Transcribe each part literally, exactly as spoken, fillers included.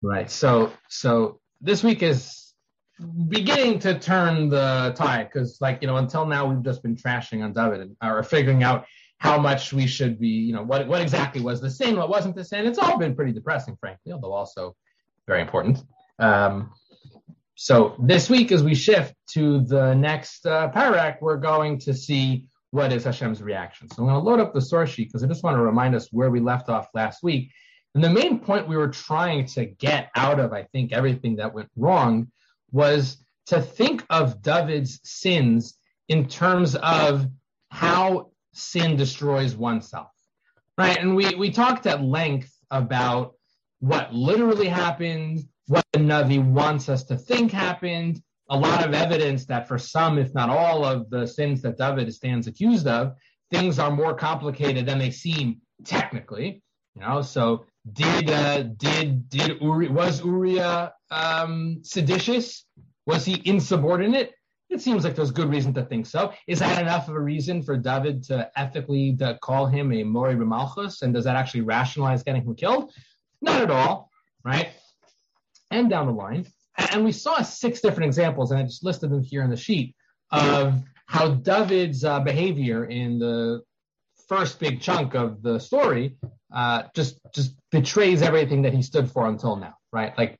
Right. So, so this week is beginning to turn the tide because, like, you know, until now we've just been trashing on David and or figuring out how much we should be, you know, what what exactly was the sin, what wasn't the sin. It's all been pretty depressing, frankly, although also very important. Um, so this week, as we shift to the next uh, parak, we're going to see what is Hashem's reaction. So I'm going to load up the source sheet because I just want to remind us where we left off last week. And the main point we were trying to get out of, I think, everything that went wrong was to think of David's sins in terms of how sin destroys oneself, right? And we, we talked at length about what literally happened, what the Navi wants us to think happened, a lot of evidence that for some, if not all, of the sins that David stands accused of, things are more complicated than they seem technically, you know, so Did uh, did did Uri, was Uriah um, seditious? Was he insubordinate? It seems like there's good reason to think so. Is that enough of a reason for David to ethically to call him a Mori b'Malchus? And does that actually rationalize getting him killed? Not at all, right? And down the line, and we saw six different examples, and I just listed them here in the sheet of how David's uh, behavior in the first big chunk of the story uh, just just betrays everything that he stood for until now, right? Like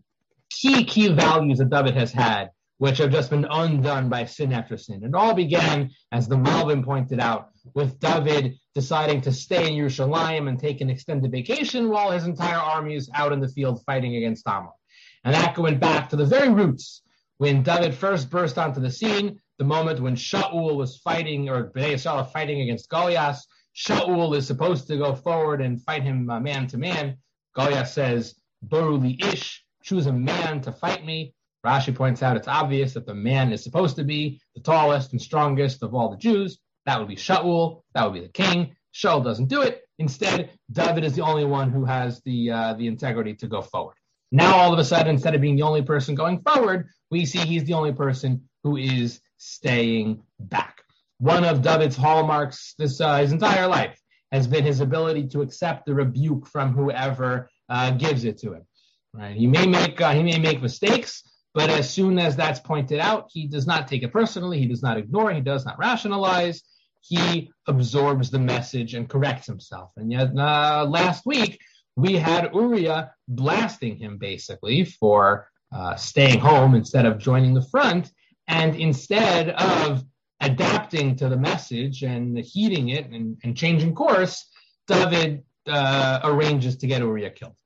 key, key values that David has had, which have just been undone by sin after sin. It all began, as the Malvin pointed out, with David deciding to stay in Yerushalayim and take an extended vacation while his entire army is out in the field fighting against Ammon. And that went back to the very roots when David first burst onto the scene, the moment when Shaul was fighting, or Bnei Yisrael fighting against Goliath. Shaul is supposed to go forward and fight him uh, man to man. Goliath says, Boruli Ish, choose a man to fight me. Rashi points out it's obvious that the man is supposed to be the tallest and strongest of all the Jews. That would be Shaul. That would be the king. Shaul doesn't do it. Instead, David is the only one who has the uh, the integrity to go forward. Now, all of a sudden, instead of being the only person going forward, we see he's the only person who is staying back. One of David's hallmarks this uh, his entire life has been his ability to accept the rebuke from whoever uh, gives it to him. Right? He may make uh, he may make mistakes, but as soon as that's pointed out, he does not take it personally. He does not ignore it. He does not rationalize. He absorbs the message and corrects himself. And yet, uh, last week we had Uriah blasting him basically for uh, staying home instead of joining the front, and instead of adapting to the message and heeding it and, and changing course, David uh, arranges to get Uriah killed.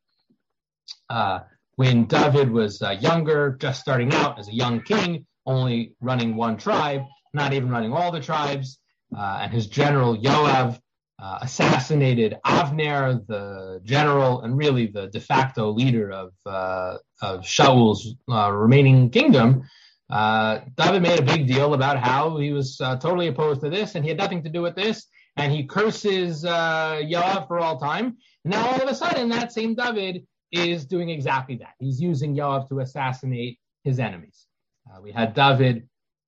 Uh, when David was uh, younger, just starting out as a young king, only running one tribe, not even running all the tribes, uh, and his general Yoav uh, assassinated Avner, the general and really the de facto leader of, uh, of Shaul's uh, remaining kingdom. Uh, David made a big deal about how he was uh, totally opposed to this and he had nothing to do with this, and he curses uh, Yoav for all time. And now all of a sudden that same David is doing exactly that. He's using Yoav to assassinate his enemies. Uh, we had David,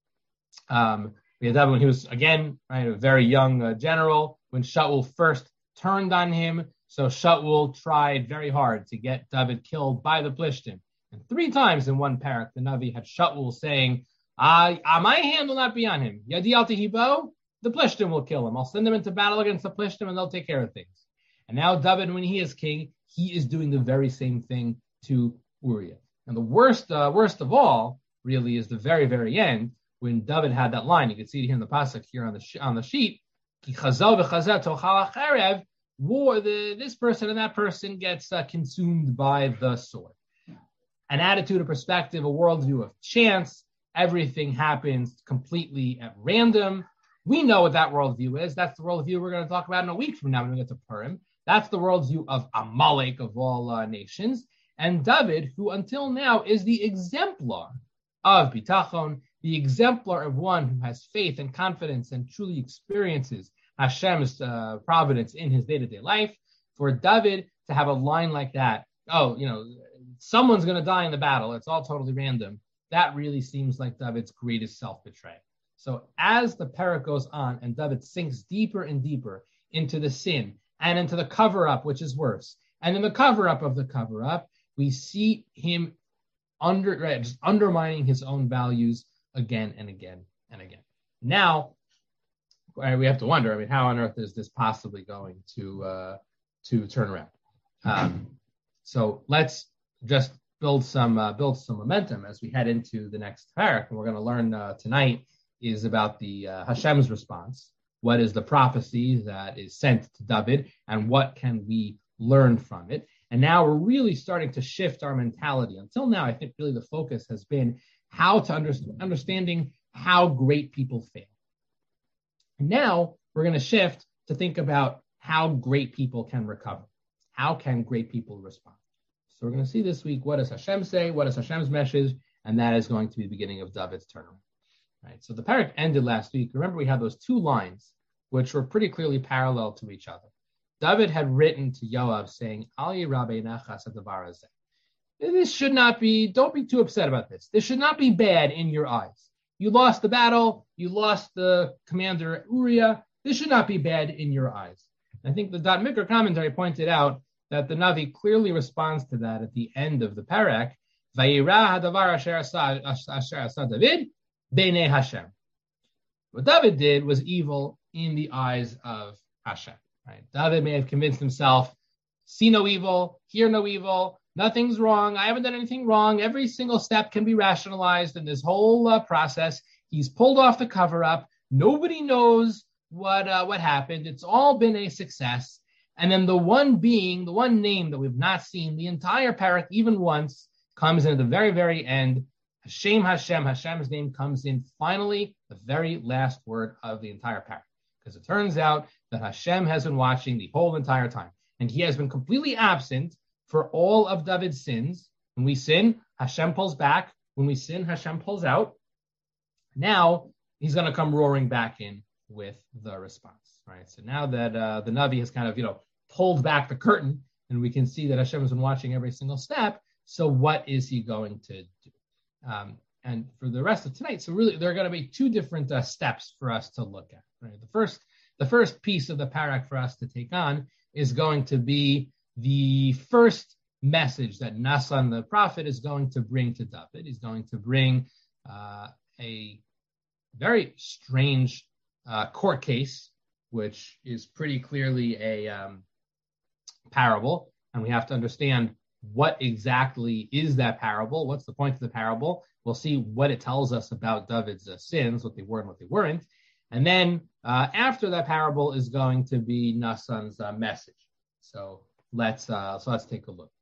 um, we had David when he was, again, right, a very young uh, general, when Shaul first turned on him. So Shaul tried very hard to get David killed by the Plishtim. And three times in one parak, the Navi had Shaul saying, uh, uh, my hand will not be on him. Yadi al tehibo, the Plishtim will kill him. I'll send them into battle against the Plishtim and they'll take care of things. And now David, when he is king, he is doing the very same thing to Uriah. And the worst, uh, worst of all, really, is the very, very end, when David had that line. You can see it here in the pasuk here on the sh- on the sheet. War, the this person and that person gets uh, consumed by the sword. An attitude, a perspective, a worldview of chance. Everything happens completely at random. We know what that worldview is. That's the worldview we're going to talk about in a week from now when we get to Purim. That's the worldview of Amalek of all uh, nations. And David, who until now is the exemplar of bitachon, the exemplar of one who has faith and confidence and truly experiences Hashem's uh, providence in his day-to-day life. For David to have a line like that, oh, you know, someone's going to die in the battle, it's all totally random, that really seems like David's greatest self-betrayal. So as the parak goes on and David sinks deeper and deeper into the sin and into the cover-up, which is worse, and in the cover-up of the cover-up, we see him under right, just undermining his own values again and again and again. Now, we have to wonder, I mean, how on earth is this possibly going to uh, to turn around? Um, so let's just build some uh, build some momentum as we head into the next parak. And we're going to learn uh, tonight is about the uh, Hashem's response. What is the prophecy that is sent to David, and what can we learn from it? And now we're really starting to shift our mentality. Until now, I think really the focus has been how to understand, understanding how great people fail. And now we're going to shift to think about how great people can recover. How can great people respond? So we're going to see this week, what does Hashem say? What is Hashem's message? And that is going to be the beginning of David's turnaround. Right. So the parak ended last week. Remember, we had those two lines, which were pretty clearly parallel to each other. David had written to Yoav saying, Al yirabeinacha sadavar hazeh. This should not be, don't be too upset about this. This should not be bad in your eyes. You lost the battle. You lost the commander Uriah. This should not be bad in your eyes. I think the Dot Mikra commentary pointed out that the Navi clearly responds to that at the end of the parak. Vayira hadavar asher asa David beinei Hashem. What David did was evil in the eyes of Hashem. Right? David may have convinced himself, see no evil, hear no evil, nothing's wrong, I haven't done anything wrong, every single step can be rationalized in this whole uh, process. He's pulled off the cover-up, nobody knows what uh, what happened, it's all been a success. And then the one being, the one name that we've not seen, the entire parak even once, comes in at the very, very end. Hashem, Hashem, Hashem's name comes in finally, the very last word of the entire parak. Because it turns out that Hashem has been watching the whole entire time. And he has been completely absent for all of David's sins. When we sin, Hashem pulls back. When we sin, Hashem pulls out. Now, he's going to come roaring back in with the response. Right? So now that uh, the Navi has kind of, you know, pulled back the curtain, and we can see that Hashem has been watching every single step, so what is he going to do? Um, and for the rest of tonight, so really there are going to be two different uh, steps for us to look at. Right? The first, the first piece of the parak for us to take on is going to be the first message that Nathan the prophet is going to bring to David. He's going to bring uh, a very strange uh, court case, which is pretty clearly a um, parable, and we have to understand what exactly is that parable? What's the point of the parable? We'll see what it tells us about David's uh, sins, what they were and what they weren't. And then uh, after that parable is going to be Nathan's uh, message. So let's uh, so let's take a look.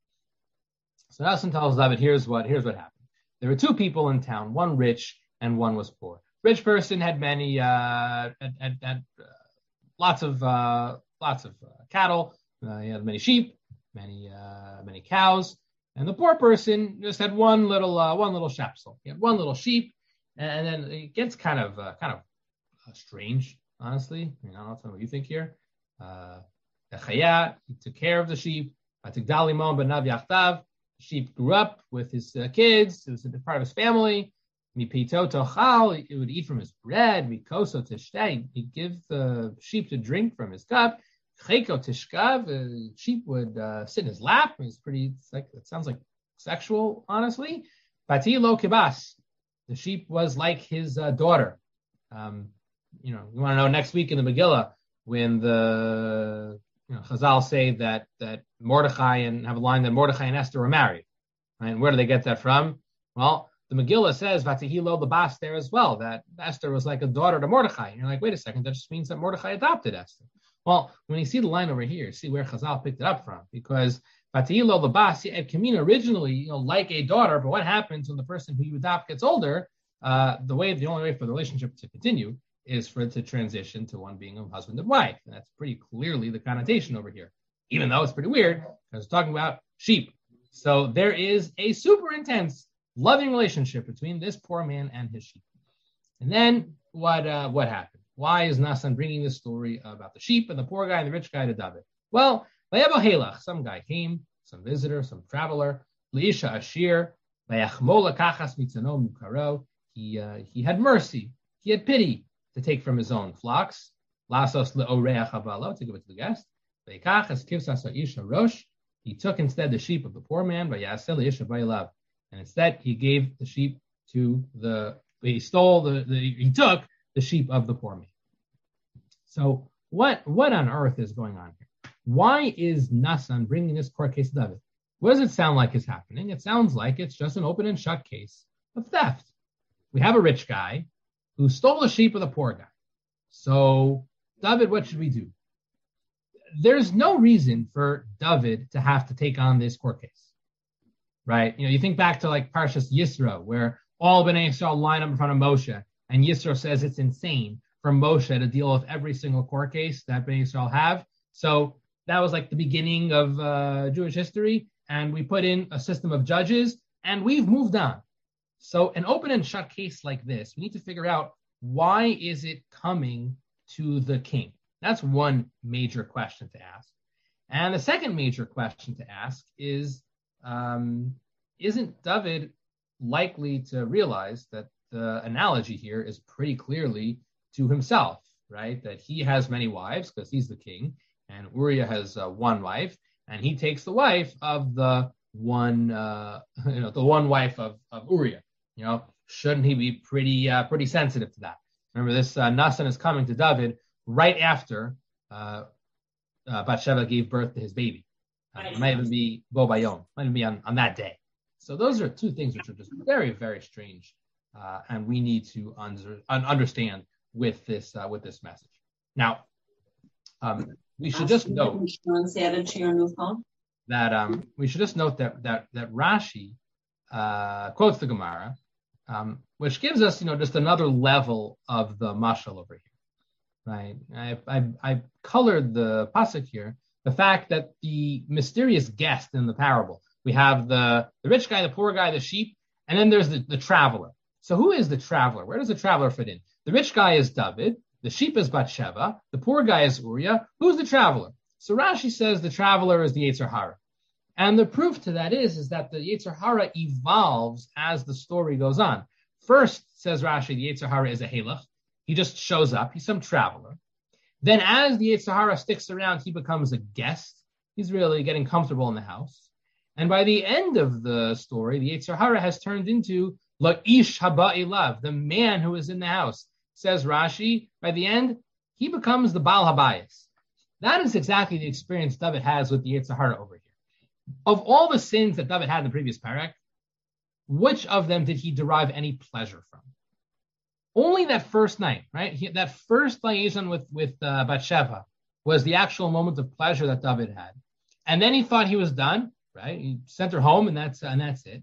So Nathan tells David, here's what here's what happened. There were two people in town, one rich and one was poor. Rich person had many uh, had, had, had uh, lots of uh, lots of uh, cattle. Uh, he had many sheep. Many, uh, many cows, and the poor person just had one little, uh, one little shapsel. He had one little sheep, and then it gets kind of, uh, kind of uh, strange, honestly. I mean, I don't know what you think here. Uh, he took care of the sheep. The sheep grew up with his uh, kids. It was a part of his family. He would eat from his bread. He'd give the sheep to drink from his cup. Cheko tishkav, a sheep would uh, sit in his lap. It's pretty, it's like, it sounds like sexual, honestly. Bati lo kibas, the sheep was like his uh, daughter. Um, you know, you want to know next week in the Megillah when the you know, Chazal say that that Mordechai and have a line that Mordechai and Esther were married. Right? And where do they get that from? Well, the Megillah says Vatihi lo lebas there as well, that Esther was like a daughter to Mordechai. And you're like, wait a second, that just means that Mordechai adopted Esther. Well, when you see the line over here, see where Chazal picked it up from, because Vatiyilo Labas, it can mean originally, you know, like a daughter, but what happens when the person who you adopt gets older? Uh, the way, the only way for the relationship to continue is for it to transition to one being a husband and wife, and that's pretty clearly the connotation over here. Even though it's pretty weird, because it's talking about sheep. So there is a super intense, loving relationship between this poor man and his sheep. And then what? Uh, what happened? Why is Nathan bringing this story about the sheep and the poor guy and the rich guy to David? Well, some guy came, some visitor, some traveler, Leisha Ashir, he uh, he had mercy, he had pity to take from his own flocks, to give it to the guest. He took instead the sheep of the poor man, and instead he gave the sheep to the, he stole the, the he took the sheep of the poor man. So what, what on earth is going on here? Why is Nassan bringing this court case to David? What does it sound like is happening? It sounds like it's just an open and shut case of theft. We have a rich guy who stole the sheep of the poor guy. So, David, what should we do? There's no reason for David to have to take on this court case, right? You know, you think back to like Parshas Yisro, where all Bnei Yisrael line up in front of Moshe, and Yisro says it's insane for Moshe to deal with every single court case that Bnei Yisrael have. So that was like the beginning of uh, Jewish history, and we put in a system of judges, and we've moved on. So an open and shut case like this, we need to figure out, why is it coming to the king? That's one major question to ask. And the second major question to ask is, um, isn't David likely to realize that the analogy here is pretty clearly to himself, right? That he has many wives because he's the king, and Uriah has uh, one wife, and he takes the wife of the one, uh, you know, the one wife of, of Uriah. You know, shouldn't he be pretty, uh, pretty sensitive to that? Remember, this uh, Nassan is coming to David right after uh, uh, Bathsheba gave birth to his baby. Uh, it might even be Bo Bayom, might even be on, on that day. So those are two things which are just very, very strange, uh, and we need to under, un- understand with this uh, with this message. Now, um, we should just note that um, we should just note that that that Rashi uh, quotes the Gemara, um, which gives us, you know, just another level of the mashal over here. Right, I, I I colored the pasuk here, the fact that the mysterious guest in the parable, we have the, the rich guy, the poor guy, the sheep, and then there's the, the traveler. So who is the traveler? Where does the traveler fit in? The rich guy is David, the sheep is Bathsheba, the poor guy is Uriah. Who's the traveler? So Rashi says the traveler is the Yetzer Hara. And the proof to that is, is that the Yetzer Hara evolves as the story goes on. First, says Rashi, the Yetzer Hara is a halach. He just shows up. He's some traveler. Then as the Yetzer Hara sticks around, he becomes a guest. He's really getting comfortable in the house. And by the end of the story, the Yetzer Hara has turned into La'ish haba elav, the man who is in the house. Says Rashi, by the end, he becomes the Baal Habayis. That is exactly the experience David has with the Yetzer Hara over here. Of all the sins that David had in the previous parak, which of them did he derive any pleasure from? Only that first night, right? He, that first liaison with, with uh, Bathsheba was the actual moment of pleasure that David had. And then he thought he was done, right? He sent her home, and that's and that's it.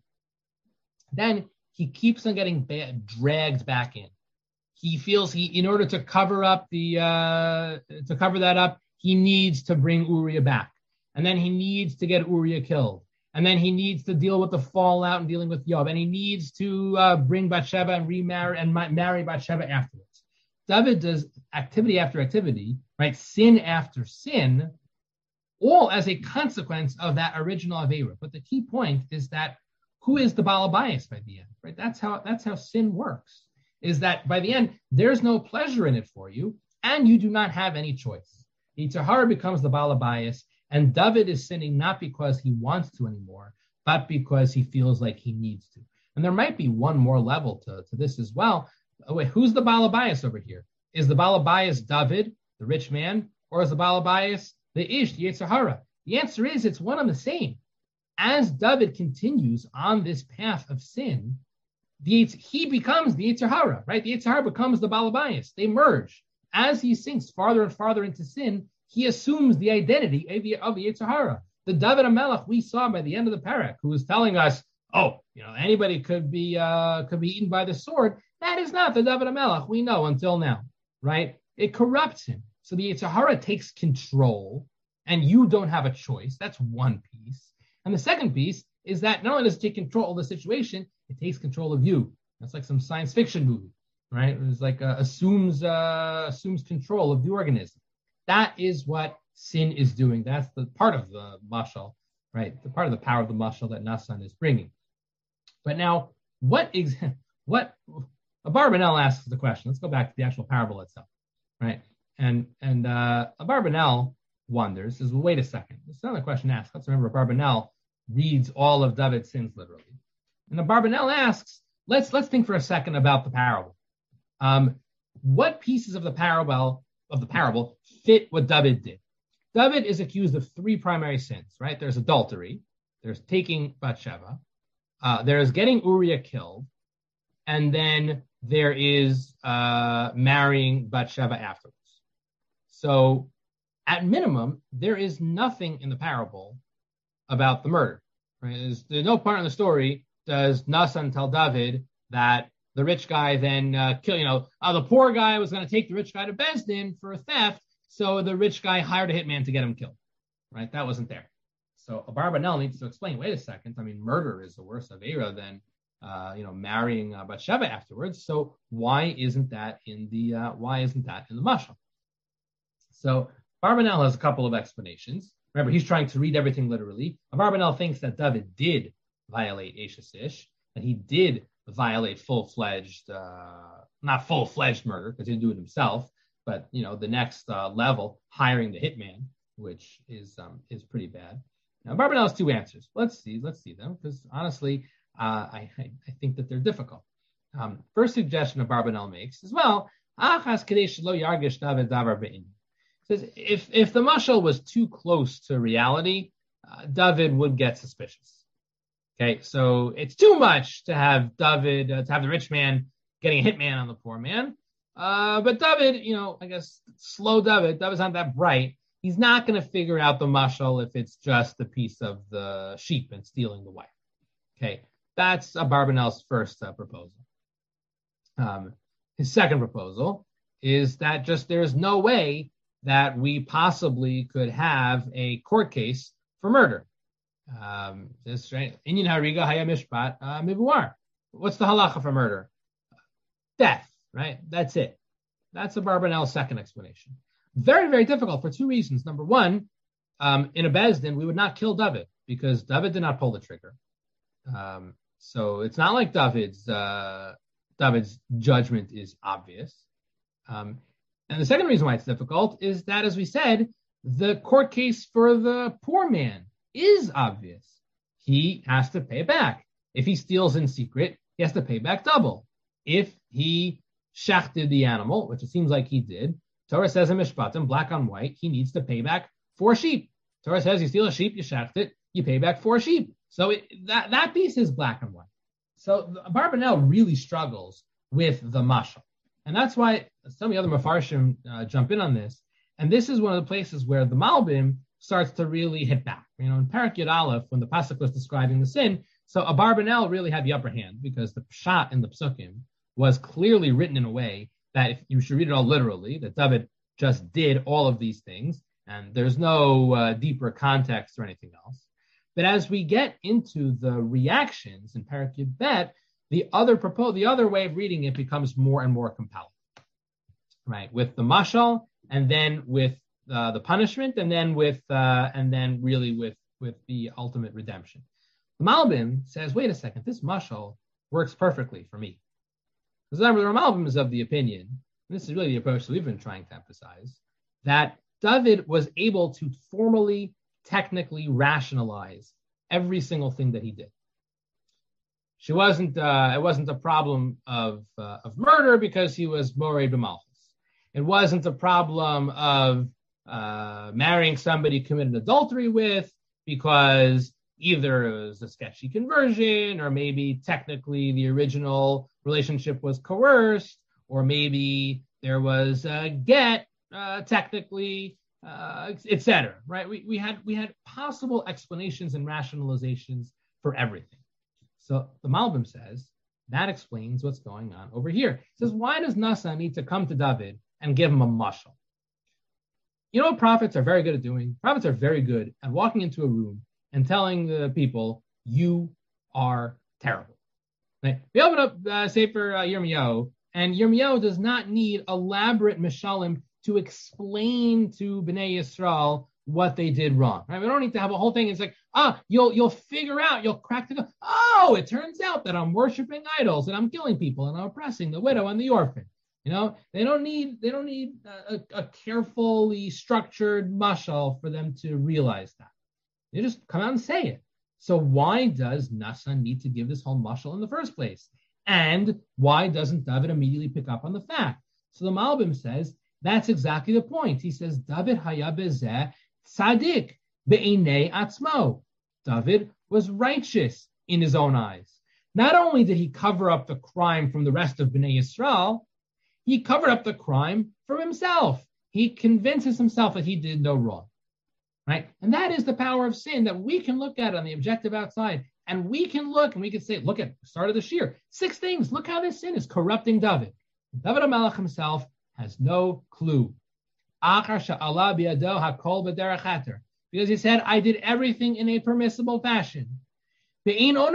Then he keeps on getting ba- dragged back in. He feels he, in order to cover up the, uh, to cover that up, he needs to bring Uriah back. And then he needs to get Uriah killed. And then he needs to deal with the fallout and dealing with Yob. And he needs to uh, bring Bathsheba and remarry and ma- marry Bathsheba afterwards. David does activity after activity, right? Sin after sin, all as a consequence of that original Avera. But the key point is that who is the Baal Habayis by the end, right? That's how that's how sin works. Is that by the end, there's no pleasure in it for you, and you do not have any choice. The Yetzer Hara becomes the Baal Habayis, and David is sinning not because he wants to anymore, but because he feels like he needs to. And there might be one more level to, to this as well. Oh, wait, who's the Baal Habayis over here? Is the Baal Habayis David, the rich man, or is the Baal Habayis the Ish, the Yetzer Hara? The answer is it's one and the same. As David continues on this path of sin, the, he becomes the Yetzer Hara, right? The Yetzer Hara becomes the Baal Habayis. They merge. As he sinks farther and farther into sin, he assumes the identity of the, of the Yetzer Hara. The David HaMelech we saw by the end of the parak, who was telling us, oh, you know, anybody could be uh, could be eaten by the sword. That is not the David HaMelech we know until now, right? It corrupts him. So the Yetzer Hara takes control, and you don't have a choice. That's one piece. And the second piece is that not only does it take control of the situation, it takes control of you. That's like some science fiction movie, right? It's like uh, assumes uh, assumes control of the organism. That is what sin is doing. That's the part of the mashal, right? The part of the power of the mashal that Nassan is bringing. But now, what ex- what Abarbanel asks the question. Let's go back to the actual parable itself, right? And and uh, Abarbanel wonders is, well, wait a second. It's not a question asked. Let's remember Barbanel reads all of David's sins literally. And the Barbanel asks, let's let's think for a second about the parable. Um, what pieces of the parable of the parable fit what David did? David is accused of three primary sins, right? There's adultery, there's taking Bathsheba, uh, there's getting Uriah killed, and then there is uh, marrying Bathsheba afterwards. So, at minimum, there is nothing in the parable about the murder. Right? There's, there's no part in the story does Nathan tell David that the rich guy then uh, kill, you know, uh, the poor guy was going to take the rich guy to Beis Din for a theft, so the rich guy hired a hitman to get him killed. Right? That wasn't there. So Abarbanel needs to explain, wait a second, I mean, murder is a worse avera than, uh, you know, marrying uh, Bathsheba afterwards. So why isn't that in the, uh, why isn't that in the mashal? So Abarbanel has a couple of explanations. Remember, he's trying to read everything literally. Abarbanel thinks that David did violate Eshes Ish, that he did violate full-fledged, uh, not full-fledged murder, because he didn't do it himself, but, you know, the next uh, level, hiring the hitman, which is um, is pretty bad. Now, Abarbanel has two answers. Let's see, let's see them, because honestly, uh, I, I I think that they're difficult. Um, first suggestion Abarbanel makes is, well, Achas Kadesh Lo Yargish David Davar Be'in. Says if if the mashal was too close to reality, uh, David would get suspicious. Okay, so it's too much to have David uh, to have the rich man getting a hitman on the poor man. Uh, but David, you know, I guess slow David. David's not that bright. He's not going to figure out the mashal if it's just a piece of the sheep and stealing the wife. Okay, that's Abarbanel's first uh, proposal. Um, his second proposal is that just there's no way that we possibly could have a court case for murder. Um, this right? Inyan hariga haya mishpat mivuar. What's the halacha for murder? Death, right? That's it. That's Abarbanel's second explanation. Very, very difficult for two reasons. Number one, um, in a Beis Din, we would not kill David because David did not pull the trigger. Um, so it's not like David's uh, David's judgment is obvious. Um, and the second reason why it's difficult is that, as we said, the court case for the poor man is obvious. He has to pay back. If he steals in secret, he has to pay back double. If he shachted the animal, which it seems like he did, Torah says in Mishpatim, black on white, he needs to pay back four sheep. Torah says you steal a sheep, you shacht it, you pay back four sheep. So it, that, that piece is black and white. So Abarbanel really struggles with the mashal. And that's why some of the other Mefarshim uh, jump in on this. And this is one of the places where the Malbim starts to really hit back. You know, in Parak Yud Aleph, when the pasuk was describing the sin, so Abarbanel really had the upper hand because the pshat in the psukim was clearly written in a way that if you should read it all literally, that David just did all of these things, and there's no uh, deeper context or anything else. But as we get into the reactions in Parak Yud Bet, the other propo- the other way of reading it becomes more and more compelling, right? With the mashal, and then with uh, the punishment, and then with uh, and then really with with the ultimate redemption. The Malbim says, wait a second, this mashal works perfectly for me. Because remember, the Malbim is of the opinion, and this is really the approach that we've been trying to emphasize, that David was able to formally, technically rationalize every single thing that he did. She wasn't. Uh, it wasn't a problem of uh, of murder because he was Morei b'Malchus. It wasn't a problem of uh, marrying somebody he committed adultery with because either it was a sketchy conversion, or maybe technically the original relationship was coerced, or maybe there was a get uh, technically, uh, et cetera. Right? We we had we had possible explanations and rationalizations for everything. So the Malbim says that explains what's going on over here. He says, why does Nasa need to come to David and give him a mashal? You know what prophets are very good at doing? Prophets are very good at walking into a room and telling the people, you are terrible. Right? We open up uh, Sefer uh, Yirmiyahu, and Yirmiyahu does not need elaborate mishalim to explain to Bnei Yisrael what they did wrong. Right? We don't need to have a whole thing. It's like, ah, you'll you'll figure out, you'll crack the, oh, it turns out that I'm worshiping idols and I'm killing people and I'm oppressing the widow and the orphan. You know, they don't need they don't need a, a carefully structured mashal for them to realize that. They just come out and say it. So why does Nasa need to give this whole mashal in the first place? And why doesn't David immediately pick up on the fact? So the Malbim says that's exactly the point. He says David haya bezeh tzaddik be'inei atzmo. David was righteous in his own eyes. Not only did he cover up the crime from the rest of Bnei Yisrael, he covered up the crime from himself. He convinces himself that he did no wrong, right? And that is the power of sin, that we can look at on the objective outside, and we can look and we can say, look at the start of the shir, six things. Look how this sin is corrupting David. David HaMelech himself has no clue. Because he said, I did everything in a permissible fashion. There is no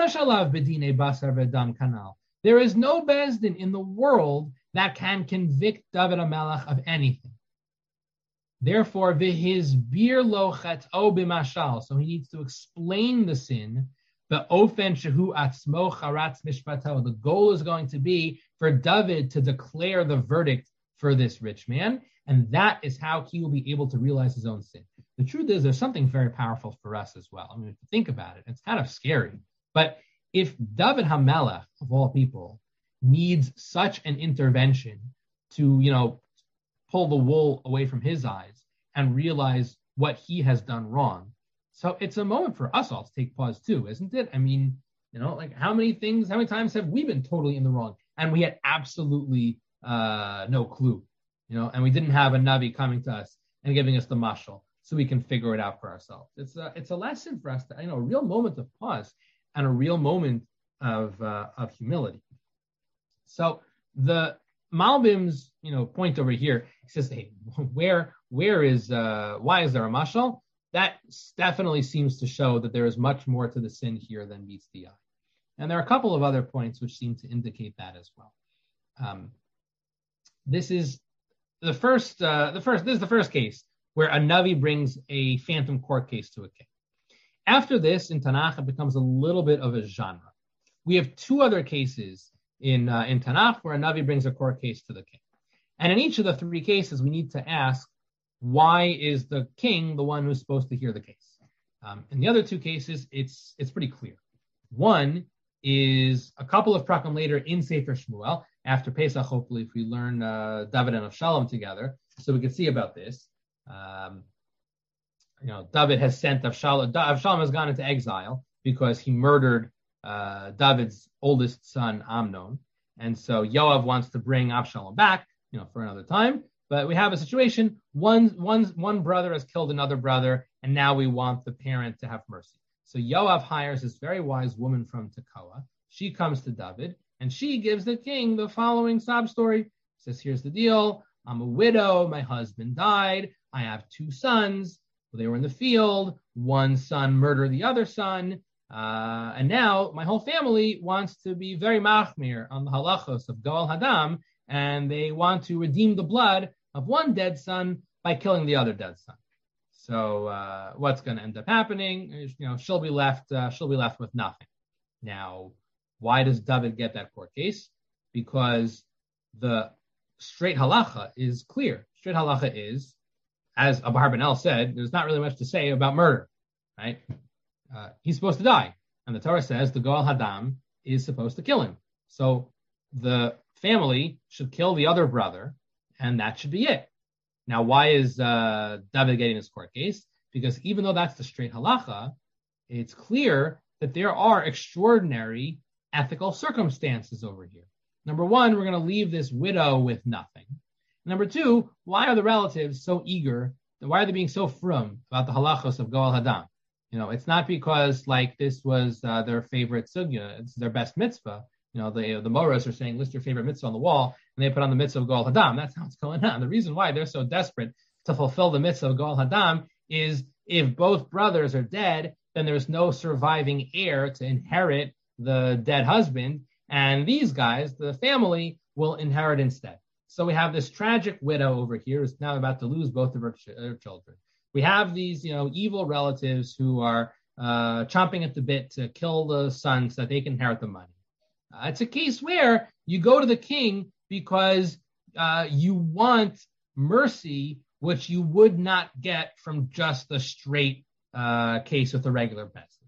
bezdin in the world that can convict David HaMelech of anything. Therefore, v'his bir lo chat'o b'mashal. So he needs to explain the sin. The ofen shehu atzmo charatz mishpato. The goal is going to be for David to declare the verdict for this rich man, and that is how he will be able to realize his own sin. The truth is, there's something very powerful for us as well. I mean, if you think about it, it's kind of scary. But if David HaMelech, of all people, needs such an intervention to, you know, pull the wool away from his eyes and realize what he has done wrong, so it's a moment for us all to take pause too, isn't it? I mean, you know, like how many things, how many times have we been totally in the wrong and we had absolutely uh, no clue, you know, and we didn't have a Navi coming to us and giving us the mashal so we can figure it out for ourselves. It's a, it's a lesson for us to, you know, a real moment of pause and a real moment of uh, of humility. So the Malbim's, you know, point over here, he says, hey, where where is uh, why is there a mashal? That definitely seems to show that there is much more to the sin here than meets the eye. And there are a couple of other points which seem to indicate that as well. Um, this is the first. Uh, the first. This is the first case where a Navi brings a phantom court case to a king. After this, in Tanakh, it becomes a little bit of a genre. We have two other cases in uh, in Tanakh where a Navi brings a court case to the king. And in each of the three cases, we need to ask, why is the king the one who's supposed to hear the case? Um, in the other two cases, it's it's pretty clear. One is a couple of prakim later in Sefer Shmuel, after Pesach, hopefully, if we learn uh, David and Avshalom together, so we can see about this. Um, you know, David has sent Avshalom. Avshalom has gone into exile because he murdered uh, David's oldest son, Amnon. And so Yoav wants to bring Avshalom back, you know, for another time. But we have a situation, one, one, one brother has killed another brother, and now we want the parent to have mercy. So Yoav hires this very wise woman from Tekoa. She comes to David, and she gives the king the following sob story. Says, here's the deal. I'm a widow. My husband died. I have two sons. They were in the field. One son murdered the other son. Uh, and now my whole family wants to be very machmir on the halachos of Goel Hadam, and they want to redeem the blood of one dead son by killing the other dead son. So uh, what's going to end up happening is, you know, she'll be left. Uh, she'll be left with nothing. Now, why does David get that court case? Because the straight halacha is clear. Straight halacha is, as Abarbanel said, there's not really much to say about murder, right? Uh, he's supposed to die, and the Torah says the Goel Hadam is supposed to kill him. So the family should kill the other brother, and that should be it. Now, why is uh, David getting this court case? Because even though that's the straight halacha, it's clear that there are extraordinary ethical circumstances over here. Number one, we're going to leave this widow with nothing. Number two, why are the relatives so eager? Why are they being so frum about the halachos of Goel Hadam? You know, it's not because like this was uh, their favorite sugya, it's their best mitzvah. You know, the the Moras are saying, list your favorite mitzvah on the wall, and they put on the mitzvah of Goel Hadam. That's how it's going on. The reason why they're so desperate to fulfill the mitzvah of Goel Hadam is if both brothers are dead, then there's no surviving heir to inherit the dead husband, and these guys, the family, will inherit instead. So we have this tragic widow over here who's now about to lose both of her, ch- her children. We have these, you know, evil relatives who are uh, chomping at the bit to kill the son so that they can inherit the money. Uh, it's a case where you go to the king because uh, you want mercy, which you would not get from just a straight uh, case with a regular bezdin.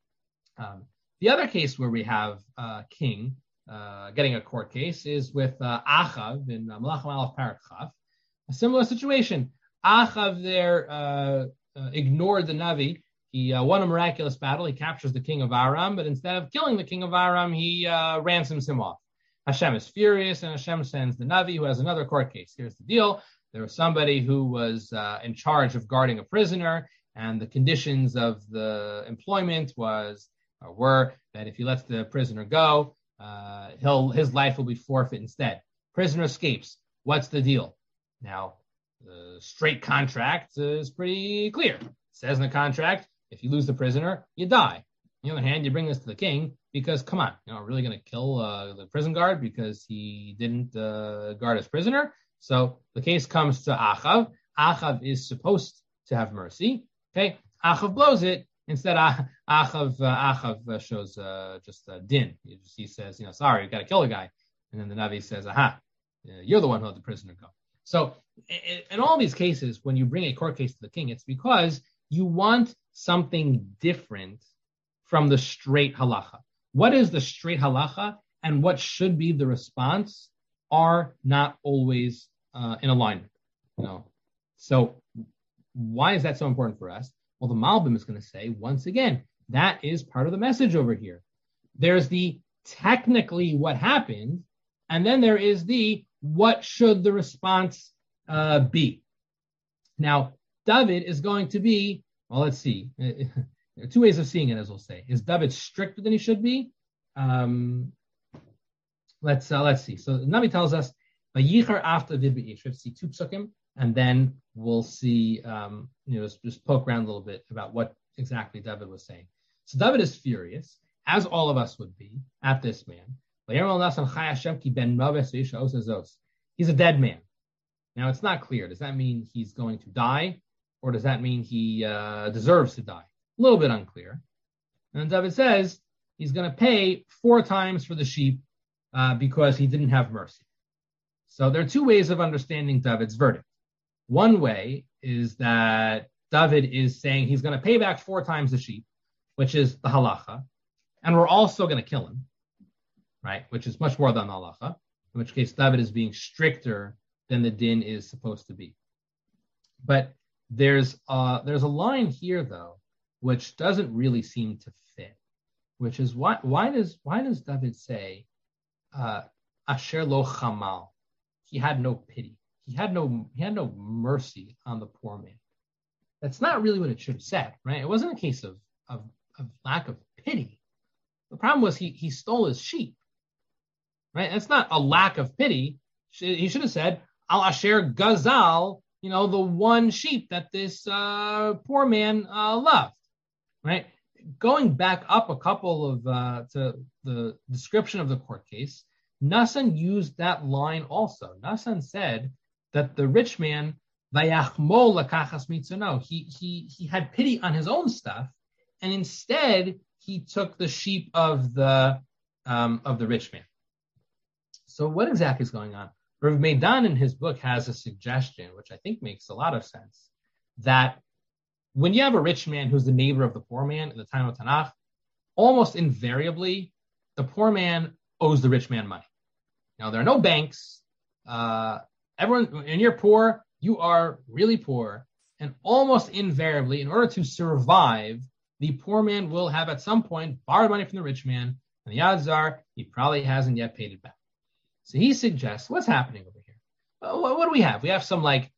Um, the other case where we have uh, king uh, getting a court case is with uh, Achav in uh, Melachim Aleph Parak Chaf. A similar situation. Achav there uh, uh, ignored the Navi. He uh, won a miraculous battle. He captures the king of Aram, but instead of killing the king of Aram, he uh, ransoms him off. Hashem is furious, and Hashem sends the Navi, who has another court case. Here's the deal. There was somebody who was uh, in charge of guarding a prisoner, and the conditions of the employment was or were that if he lets the prisoner go, uh, he'll his life will be forfeit instead. Prisoner escapes. What's the deal? Now, the straight contract is pretty clear. It says in the contract, if you lose the prisoner, you die. On the other hand, you bring this to the king because, come on, you know, really going to kill uh, the prison guard because he didn't uh, guard his prisoner? So the case comes to Achav. Achav is supposed to have mercy. Okay, Achav blows it. Instead, Achav uh, Achav shows uh, just a din. He, just, he says, you know, sorry, you got to kill the guy. And then the Navi says, aha, you're the one who let the prisoner go. So in all these cases, when you bring a court case to the king, it's because you want something different from the straight halacha. What is the straight halacha and what should be the response are not always uh, in alignment. You know? So why is that so important for us? Well, the Malbim is going to say, once again, that is part of the message over here. There's the technically what happened, and then there is the what should the response uh, be. Now, David is going to be, well, let's see. There are two ways of seeing it, as we'll say. Is David stricter than he should be? Um, let's uh, let's see. So the Navi tells us, "Vayichar after Vidbeish." Let's see two psukim, and then we'll see. Um, you know, just, just poke around a little bit about what exactly David was saying. So David is furious, as all of us would be, at this man. He's a dead man. Now it's not clear. Does that mean he's going to die, or does that mean he uh, deserves to die? A little bit unclear. And David says he's going to pay four times for the sheep uh, because he didn't have mercy. So there are two ways of understanding David's verdict. One way is that David is saying he's going to pay back four times the sheep, which is the halacha, and we're also going to kill him, right? Which is much more than halacha, in which case David is being stricter than the din is supposed to be. But there's uh, there's a line here, though, which doesn't really seem to fit, which is why why does why does David say uh, Asher lo chamal? He had no pity. He had no he had no mercy on the poor man. That's not really what it should have said, right? It wasn't a case of of, of lack of pity. The problem was he he stole his sheep, right? That's not a lack of pity. He should have said Al Asher Gazal, you know, the one sheep that this uh, poor man uh, loved, right? Going back up a couple of uh, to the description of the court case, Nassan used that line also. Nassan said that the rich man, Vayachmo lakachas mitzono, he he he had pity on his own stuff, and instead he took the sheep of the um, of the rich man. So what exactly is going on? Rav Meidan in his book has a suggestion, which I think makes a lot of sense, that when you have a rich man who's the neighbor of the poor man in the time of Tanakh, almost invariably, the poor man owes the rich man money. Now, there are no banks. Uh, everyone, when you're poor, you are really poor. And almost invariably, in order to survive, the poor man will have at some point borrowed money from the rich man, and the odds are he probably hasn't yet paid it back. So he suggests, what's happening over here? Uh, what, what do we have? We have some like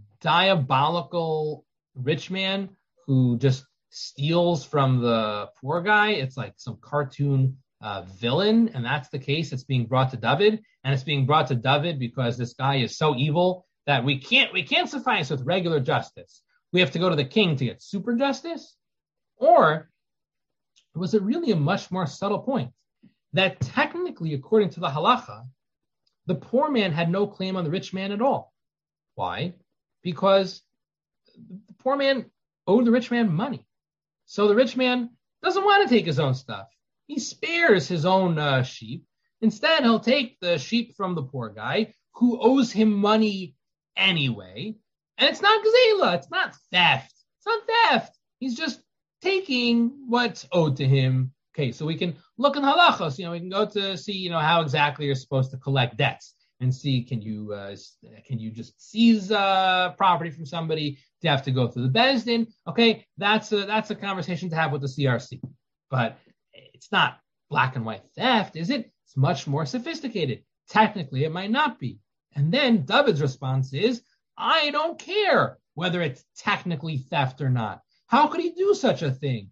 diabolical rich man who just steals from the poor guy. It's like some cartoon uh, villain, and that's the case. It's being brought to David, and it's being brought to David because this guy is so evil that we can't we can't suffice with regular justice. We have to go to the king to get super justice. Or was it really a much more subtle point that technically, according to the halacha, the poor man had no claim on the rich man at all? Why? Because the poor man owed the rich man money. So the rich man doesn't want to take his own stuff. He spares his own uh, sheep. Instead, he'll take the sheep from the poor guy, who owes him money anyway. And it's not gzeila, it's not theft. It's not theft. He's just taking what's owed to him. Okay, so we can look in halachos. You know, we can go to see, you know, how exactly you're supposed to collect debts and see, can you uh, can you just seize uh, property from somebody? Do you have to go through the Beis Din? Okay, that's a that's a conversation to have with the C R C. But it's not black and white theft, is it? It's much more sophisticated. Technically, it might not be. And then David's response is, I don't care whether it's technically theft or not. How could he do such a thing?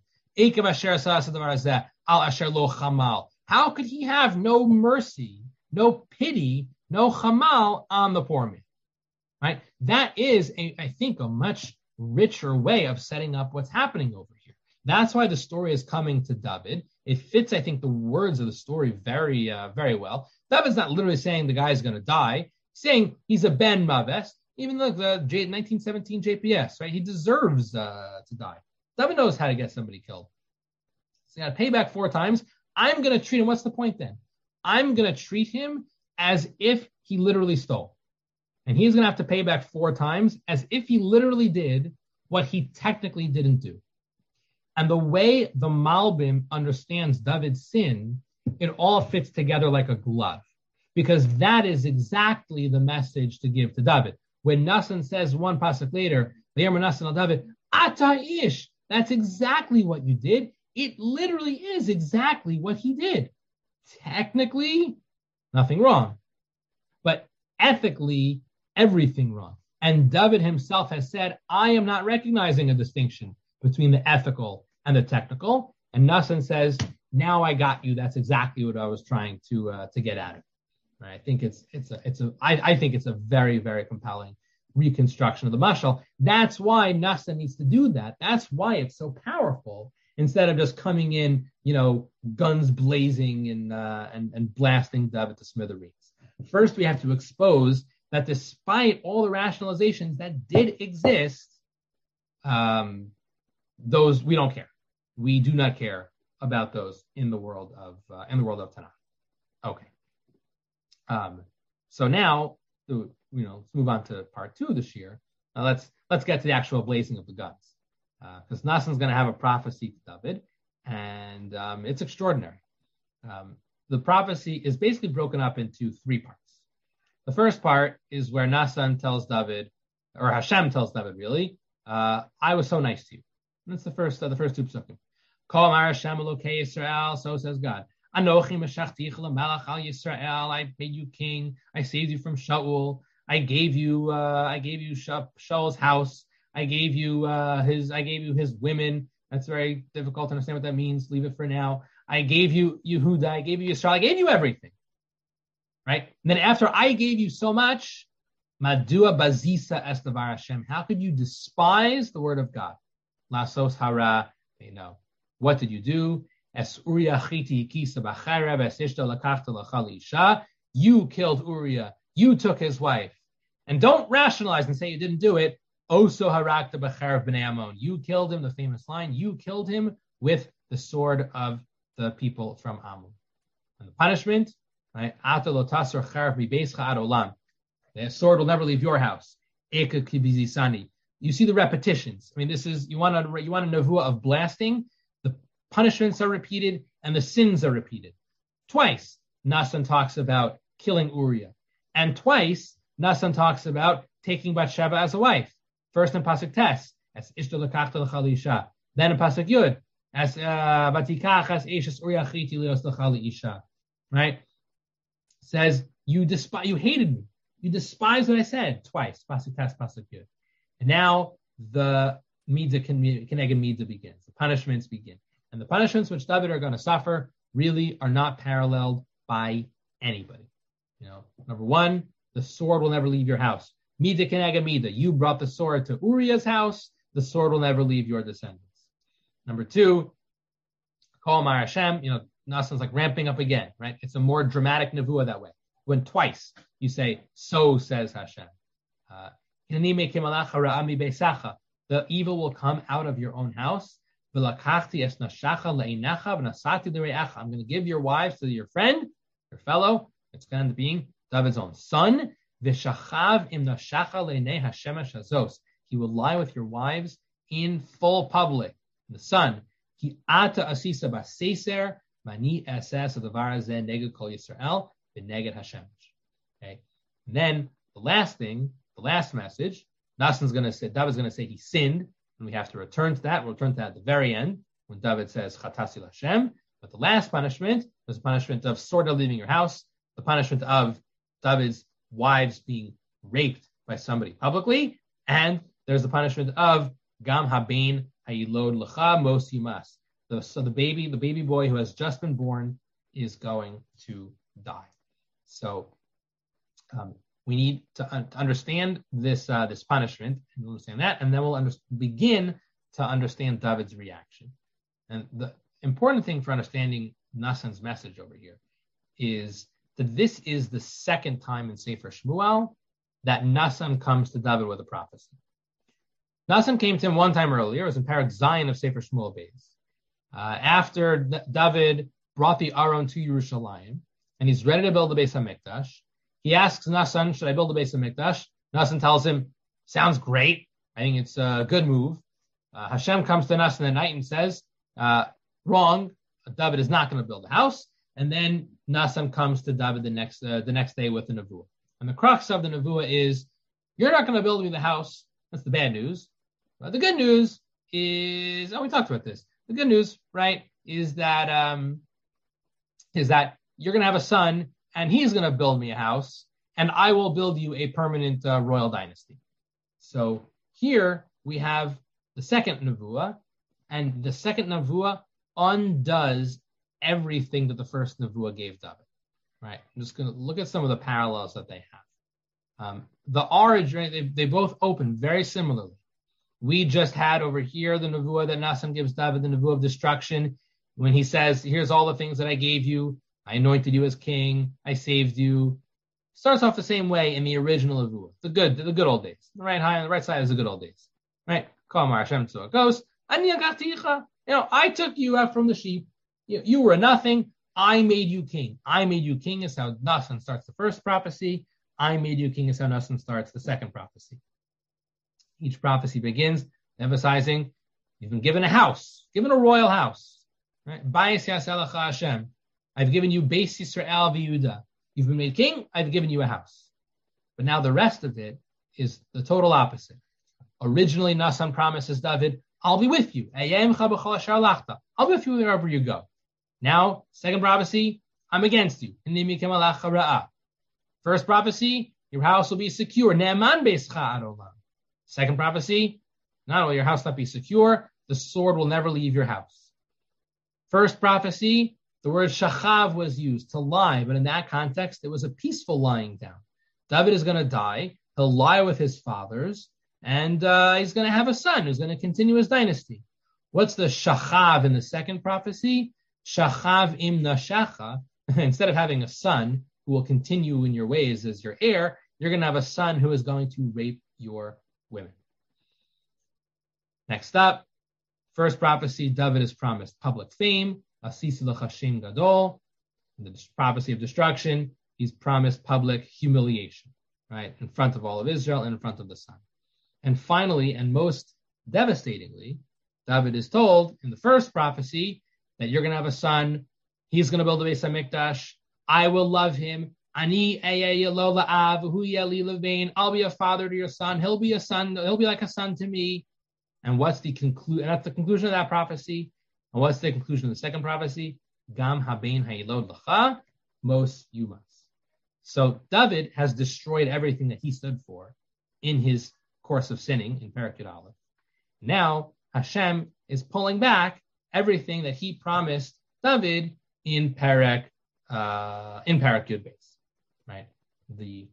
How could he have no mercy, no pity, no chamal on the poor man? Right? That is, a, I think, a much richer way of setting up what's happening over here. That's why the story is coming to David. It fits, I think, the words of the story very, uh, very well. David's not literally saying the guy's going to die. He's saying he's a ben maves. Even like the nineteen seventeen J P S, right? He deserves uh, to die. David knows how to get somebody killed. So you got to pay back four times. I'm going to treat him. What's the point then? I'm going to treat him as if he literally stole. And he's going to have to pay back four times as if he literally did what he technically didn't do. And the way the Malbim understands David's sin, it all fits together like a glove. Because that is exactly the message to give to David. When Nassan says one pasuk later, Nassan al David, Ata ish, that's exactly what you did. It literally is exactly what he did. Technically, nothing wrong. But ethically, everything wrong. And David himself has said, I am not recognizing a distinction between the ethical and the technical. And Nassan says, now I got you. That's exactly what I was trying to uh, to get at it. I think it's it's a it's a I, I think it's a very, very compelling reconstruction of the mashal. That's why Nassan needs to do that. That's why it's so powerful. Instead of just coming in, you know, guns blazing and uh, and and blasting David to smithereens. First, we have to expose that despite all the rationalizations that did exist, um, those we don't care. We do not care about those in the world of uh, in the world of Tanakh. Okay. Um, so now, you know, let's move on to part two this year. Now let's let's get to the actual blazing of the guns, because uh, Nassan's going to have a prophecy to David, and um, it's extraordinary. Um, the prophecy is basically broken up into three parts. The first part is where Nassan tells David, or Hashem tells David, really, uh, I was so nice to you. And that's the first uh, the first two psukim. Kol Amar Hashem Elokei Yisrael, so says God. Anochi Meshachticha L'Melech Al Yisrael. I made you king. I saved you from Shaul. I gave you. Uh, I gave you Sha- Shaul's house. I gave you uh, his. I gave you his women. That's very difficult to understand what that means. Leave it for now. I gave you Yehuda. I gave you Yisrael. I gave you everything. Right. And then after I gave you so much, Madua Bazisa Estavar Hashem. How could you despise the word of God? Lasos Hara. You know what did you do? Es Uriah Chiti Kisa Bacharev Es Ishta Lakachta Lachali Isha. You killed Uriah. You took his wife. And don't rationalize and say you didn't do it. Oso Harakta Bacharev Bnei Ammon. You killed him, the famous line. You killed him with the sword of the people from Ammon. And the punishment, right? Ata lo tasor charev mibeischa ad olam. The sword will never leave your house. Eka kibizisani. You see the repetitions. I mean, this is, you want a, you want a nevuah of blasting. The punishments are repeated and the sins are repeated. Twice, Nassan talks about killing Uriah. And twice, Nassan talks about taking Bathsheba as a wife. First in Pasuk Tes, as Ishta L'kachta L'chal Isha. Then in Pasuk Yud, as Batikach as Eshes Uriah Chiti Lios L'chal Isha. Right? Says, you despise, you hated me. You despise what I said twice. Pasuk Tes, Pasuk Yud. And now the Midah Keneged Midah begins. The punishments begin. And the punishments which David are going to suffer really are not paralleled by anybody. You know, number one, the sword will never leave your house. Midah Keneged Midah. You brought the sword to Uriah's house. The sword will never leave your descendants. Number two, Kol Amar Hashem. You know, Nassan's like ramping up again, right? It's a more dramatic nevuah that way. When twice you say, so says Hashem. Uh, The evil will come out of your own house. I'm going to give your wives to your friend, your fellow. It's going to end up being David's own son. V'shachav im nashacha leinei hashemesh hazos. He will lie with your wives in full public, in the sun. Ki ata asisa baseser mani eses adavar hazeh neged kol Yisrael v'neged hashemesh. Okay. And then the last thing, the last message, Nasan's going to say, David's going to say he sinned, and we have to return to that. We'll return to that at the very end when David says Chatasi Lashem. But the last punishment was the punishment of sort of leaving your house, the punishment of David's wives being raped by somebody publicly, and there's the punishment of Gam Habein Hayilod Lecha Mos Yumas. So the baby, the baby boy who has just been born is going to die. So um, we need to, uh, to understand this uh, this punishment and understand that, and then we'll under- begin to understand David's reaction. And the important thing for understanding Nasan's message over here is that this is the second time in Sefer Shmuel that Nasan comes to David with a prophecy. Nasan came to him one time earlier. It was in Parak Zion of Sefer Shmuel Beis. Uh, after D- David brought the Aron to Yerushalayim, and he's ready to build the Beis HaMikdash, he asks Nasan, should I build the Beis HaMikdash? Nasan tells him, sounds great. I think it's a good move. Uh, Hashem comes to Nasan at night and says, uh, wrong, David is not going to build a house. And then Nasan comes to David the next uh, the next day with the Nevuah. And the crux of the Nevuah is, you're not going to build me the house. That's the bad news. But the good news is, oh, we talked about this. The good news, right, is that um, is that you're going to have a son, and he's going to build me a house, and I will build you a permanent uh, royal dynasty. So here we have the second Nevuah, and the second Nevuah undoes everything that the first Nevuah gave David. Right? I'm just going to look at some of the parallels that they have. Um, the origin, they, they both open very similarly. We just had over here the Nevuah that Nasan gives David, the Nevuah of destruction, when he says, here's all the things that I gave you. I anointed you as king. I saved you. Starts off the same way in the original Nevuah. The good, the good old days. The right high on the right side is the good old days. Right? Kamar Hashem to goes. You know, I took you out from the sheep. You, you were nothing. I made you king. I made you king is how Nasan starts the first prophecy. I made you king is how Nasan starts the second prophecy. Each prophecy begins emphasizing you've been given a house, given a royal house. Right? Bayis Yaselacha Hashem. I've given you Beis Yisrael v'Yehuda. You've been made king. I've given you a house. But now the rest of it is the total opposite. Originally, Nasan promises David, I'll be with you. I'll be with you wherever you go. Now, second prophecy, I'm against you. First prophecy, your house will be secure. Second prophecy, not only your house not be secure, the sword will never leave your house. First prophecy, the word shachav was used, to lie, but in that context, it was a peaceful lying down. David is going to die. He'll lie with his fathers, and uh, he's going to have a son who's going to continue his dynasty. What's the shachav in the second prophecy? Shachav im nashacha. Instead of having a son who will continue in your ways as your heir, you're going to have a son who is going to rape your women. Next up, first prophecy, David is promised public fame, asisi l'chashem gadol. In the prophecy of destruction, he's promised public humiliation, right, in front of all of Israel and in front of the sun. And finally, and most devastatingly, David is told in the first prophecy that you're going to have a son. He's going to build the Beis HaMikdash. I will love him. Ani I'll be a father to your son. He'll be a son. He'll be like a son to me. And what's the conclusion? That's the conclusion of that prophecy. And what's the conclusion of the second prophecy? Gam habein hayilod lecha mos yumas. So David has destroyed everything that he stood for in his course of sinning in Perek Yud Aleph. Now Hashem is pulling back everything that he promised David in Perek uh, in Perek Yud Beis. Right? The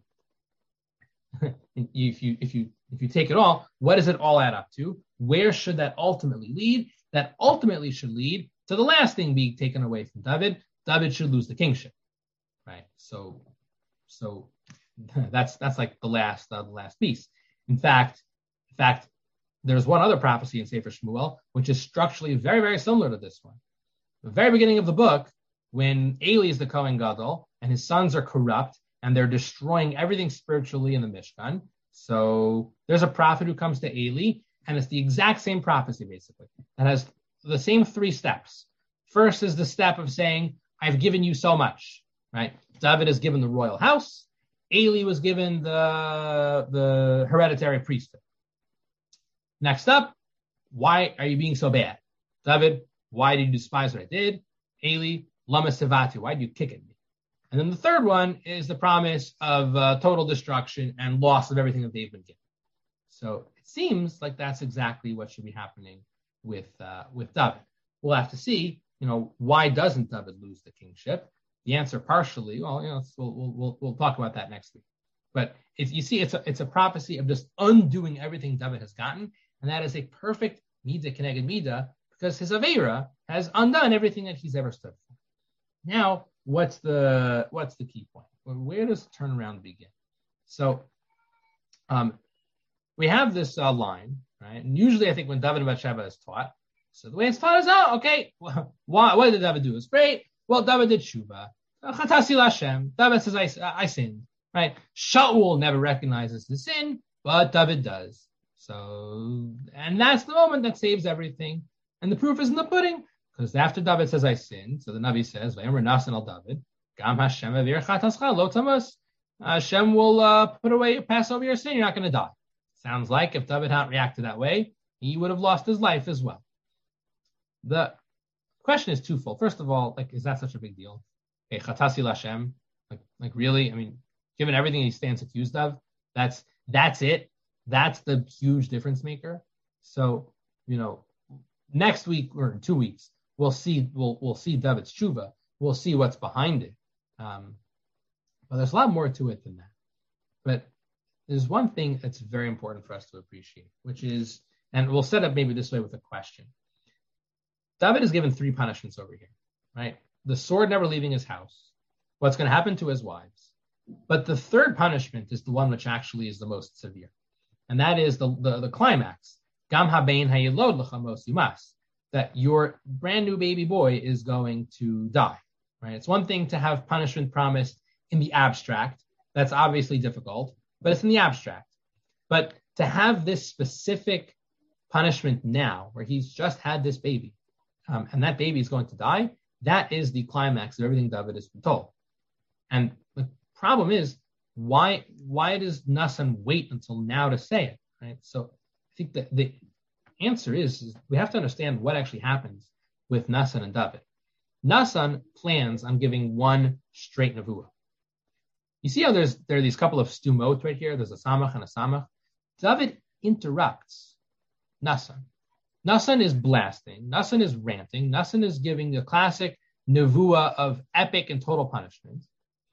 if you if you if you take it all, what does it all add up to? Where should that ultimately lead? That ultimately should lead to the last thing being taken away from David. David should lose the kingship. Right? So so that's that's like the last uh, the last piece. In fact, in fact, there's one other prophecy in Sefer Shmuel which is structurally very very similar to this one. The very beginning of the book, when Eli is the Kohen Gadol and his sons are corrupt, and they're destroying everything spiritually in the Mishkan. So there's a prophet who comes to Eli, and it's the exact same prophecy, basically. It has the same three steps. First is the step of saying, I've given you so much, right? David is given the royal house. Eli was given the, the hereditary priesthood. Next up, why are you being so bad? David, why did you despise what I did? Eli, lama sevati, why did you kick at me? And then the third one is the promise of uh, total destruction and loss of everything that they've been given. So it seems like that's exactly what should be happening with uh, with David. We'll have to see, you know, why doesn't David lose the kingship? The answer partially, well, you know, we'll we'll we'll, we'll talk about that next week. But if you see, it's a it's a prophecy of just undoing everything David has gotten, and that is a perfect midah keneged midah, because his Aveira has undone everything that he's ever stood for. Now, what's the what's the key point? Well, where does the turnaround begin? So, um, we have this uh, line, right? And usually, I think when David and Bathsheba is taught, so the way it's taught is, oh, okay, well, why, what did David do? It's great. Well, David did tshuva. Chatasi Lashem. David says, I, I sinned, right? Shaul never recognizes the sin, but David does. So, and that's the moment that saves everything. And the proof is in the pudding. Because after David says, I sinned, so the Navi says, V'yomer Nasan al David, Gam Hashem avir chatascha lo tamus. Hashem will uh, put away, pass over your sin, you're not going to die. Sounds like if David hadn't reacted that way, he would have lost his life as well. The question is twofold. First of all, like, is that such a big deal? Okay, chatasi Lashem, like, like really? I mean, given everything he stands accused of, that's that's it. That's the huge difference maker. So, you know, next week or in two weeks, we'll see we'll we'll see David's tshuva. We'll see what's behind it. Um, but there's a lot more to it than that. But there's one thing that's very important for us to appreciate, which is, and we'll set up maybe this way with a question. David is given three punishments over here, right? The sword never leaving his house, what's going to happen to his wives. But the third punishment is the one which actually is the most severe. And that is the, the, the climax. Gam habein hayilod l'chamos yumas, that your brand new baby boy is going to die, right? It's one thing to have punishment promised in the abstract. That's obviously difficult, but it's in the abstract. But to have this specific punishment now, where he's just had this baby, um, and that baby is going to die, that is the climax of everything David has been told. And the problem is, why why does Nasan wait until now to say it, right? So I think that the answer is, is we have to understand what actually happens with Nasan and David. Nasan plans on giving one straight nevuah. You see how there's there are these couple of stumot right here? There's a samach and a samach. David interrupts Nasan. Nasan is blasting. Nasan is ranting. Nasan is giving the classic nevuah of epic and total punishment.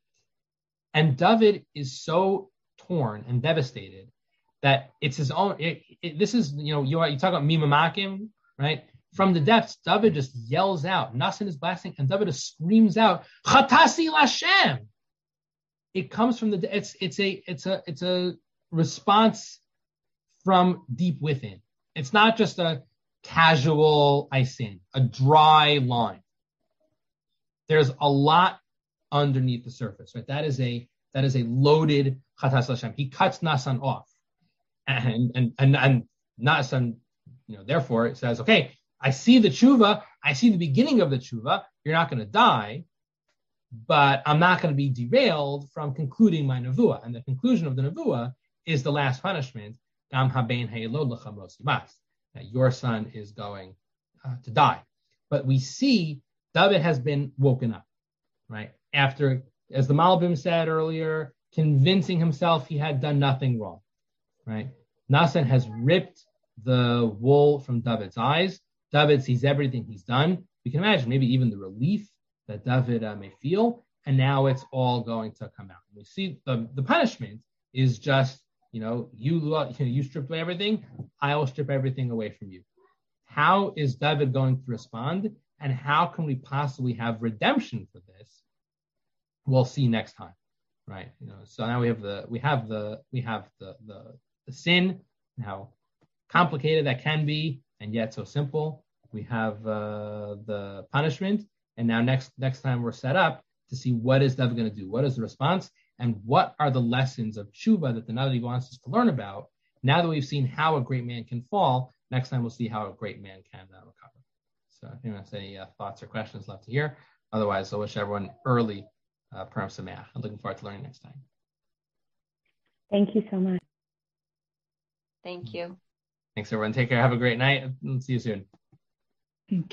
And David is so torn and devastated that it's his own. It, it, this is, you know, you, you talk about mimamakim, right? From the depths, David just yells out. Nasan is blasting, and David just screams out, "Chatasi Lashem." It comes from the. It's it's a it's a it's a response from deep within. It's not just a casual I sin, a dry line. There's a lot underneath the surface, right? That is a that is a loaded Chatas Lashem. He cuts Nasan off, and and and and Nasan, you know, therefore it says, okay, I see the tshuva, I see the beginning of the tshuva. You're not going to die, but I'm not going to be derailed from concluding my nevuah. And the conclusion of the nevuah is the last punishment. Gam habein hayilod l'chamos yimas, that your son is going uh, to die. But we see David has been woken up, right? After, as the Malbim said earlier, convincing himself he had done nothing wrong, right? Nasan has ripped the wool from David's eyes. David sees everything he's done. We can imagine maybe even the relief that David uh, may feel, and now it's all going to come out. We see the, the punishment is just, you know, you, you know, you stripped away everything, I will strip everything away from you. How is David going to respond, and how can we possibly have redemption for this? We'll see next time, right? You know, so now we have the we have the we have the the, the sin, and how complicated that can be, and yet so simple. We have uh, the punishment, and now next next time we're set up to see what is David going to do, what is the response, and what are the lessons of tshuva that the Nadi wants us to learn about. Now that we've seen how a great man can fall, next time we'll see how a great man can uh, recover. So if anyone has any uh, thoughts or questions, love to hear. Otherwise, I wish everyone early uh, Purim Sameach. I'm looking forward to learning next time. Thank you so much. Thank you. Thanks, everyone. Take care. Have a great night, and see you soon.